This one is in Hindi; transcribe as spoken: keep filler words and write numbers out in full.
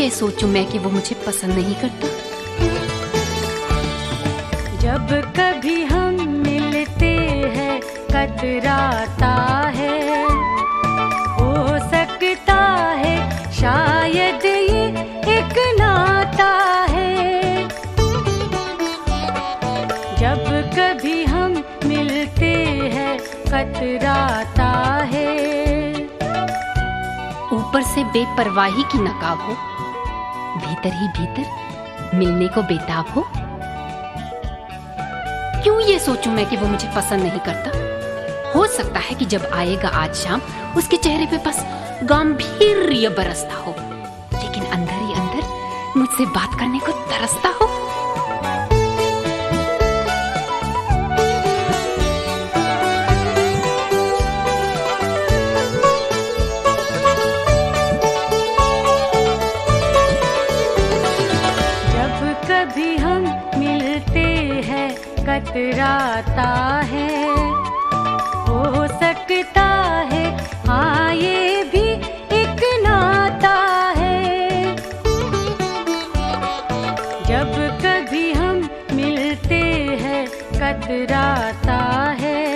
ये सोचूं मैं कि वो मुझे पसंद नहीं करता? जब कभी हम मिलते हैं कतराता है, हो सकता है शायद ये एक नाता है। जब कभी हम मिलते हैं कतराता है। ऊपर से बेपरवाही की नकाब हो, भीतर ही भीतर मिलने को बेताब हो। क्यों ये सोचूं मैं कि वो मुझे पसंद नहीं करता? हो सकता है कि जब आएगा आज शाम उसके चेहरे पे बस गांभीर्य बरसता हो, लेकिन अंदर ही अंदर मुझसे बात करने को तरसता हो। कभी हम मिलते हैं कतराता है, हो सकता है हाँ ये भी एक नाता है। जब कभी हम मिलते हैं कतराता है।